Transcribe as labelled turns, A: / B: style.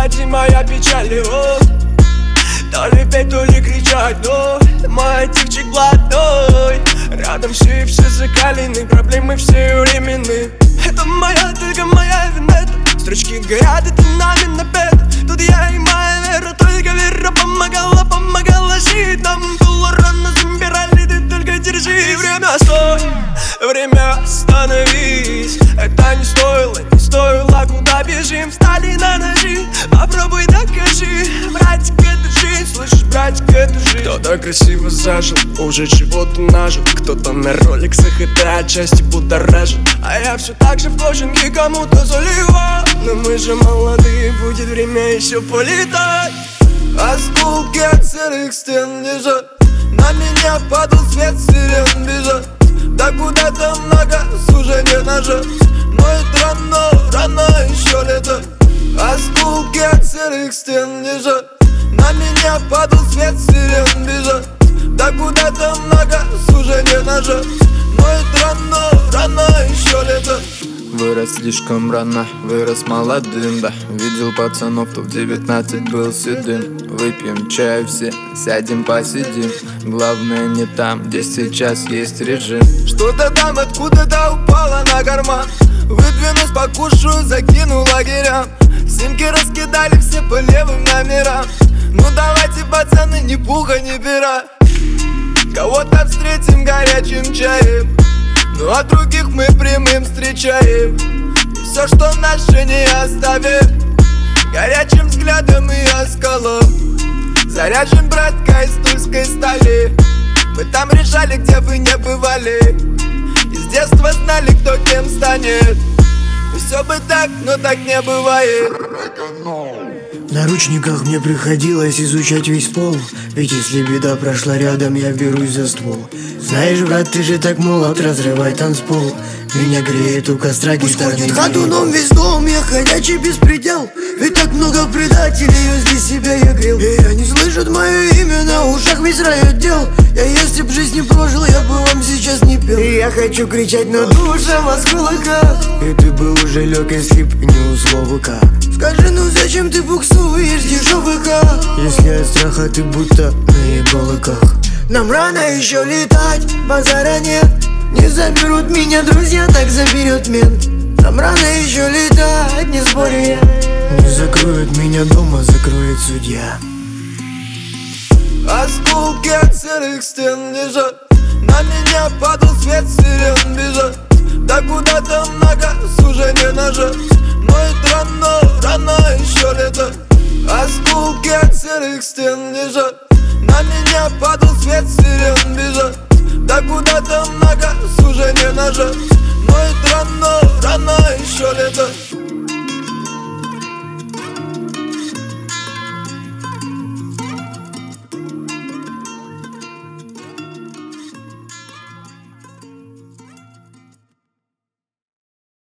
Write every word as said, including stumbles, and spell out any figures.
A: ради моя печаль, о. То ли петь, то ли кричать, но мой активчик блатной. Рядом все и все закалены, проблемы все временные. Это моя, только моя вина. Строчки горят, это нами напет. Тут я и моя вера, только вера помогала, помогала жить. Нам было рано, забирали, ты только держи. Время, стой, время остановись. Это не стоило, не стоило, куда бежим. Встали на ножи, попробуй докажи. Братик, это жизнь, слышишь, братик, это жизнь. Кто-то красиво зажил, уже чего-то нажил. Кто-то на роликсах это отчасти будоражит. А я все так же в кожанке кому-то заливаю. Но мы же молодые, будет время еще полетать. Осколки от серых стен лежат, на меня падал свет, сирен бежат. Да куда-то много сужения ножа, но это рано, рано еще лето. Осколки от серых стен лежат, на меня падал свет, сирен бежат. Да куда-то много сужения ножа, но это рано, рано еще лето.
B: Вырос слишком рано, вырос молодым, да. Видел пацанов, кто в девятнадцать был седым. Выпьем чаю все, сядем посидим. Главное не там, где сейчас есть режим.
A: Что-то там откуда-то упало на карман. Выдвинусь, покушаю, закину лагерям. Симки раскидали все по левым номерам. Ну давайте, пацаны, ни пуха, ни пера. Кого-то встретим горячим чаем, ну а других мы прямым встречаем. И все, что наше, не оставим. Горячим взглядом и оскалом заряжен, братка, из тульской стали. Мы там решали, где вы не бывали, и с детства знали, кто кем станет. И все бы так, но так не бывает.
C: В наручниках мне приходилось изучать весь пол. Ведь если беда прошла рядом, я берусь за ствол. Знаешь, брат, ты же так молод, разрывай танцпол. Меня греет у костра гитарный ходит ходуном весь дом, я ходячий беспредел. Ведь так много предателей, возле себя я грел. И они слышат мое имя, на ушах весь рай отдел. Я если б жизнь не прожил, я бы вам сейчас не пел. И я хочу кричать, но душа в осколках. И ты бы уже лег, если б не условика. Скажи, ну зачем ты буксуешь дешевыка, если от страха ты будто на иголках? Нам рано еще летать, базара нет. Не заберут меня друзья, так заберет мент. Нам рано еще летать, не спорю я. Не закроют меня дома, закроет судья.
A: Осколки от серых стен лежат, на меня падал свет, сирен бежат. Да куда-то много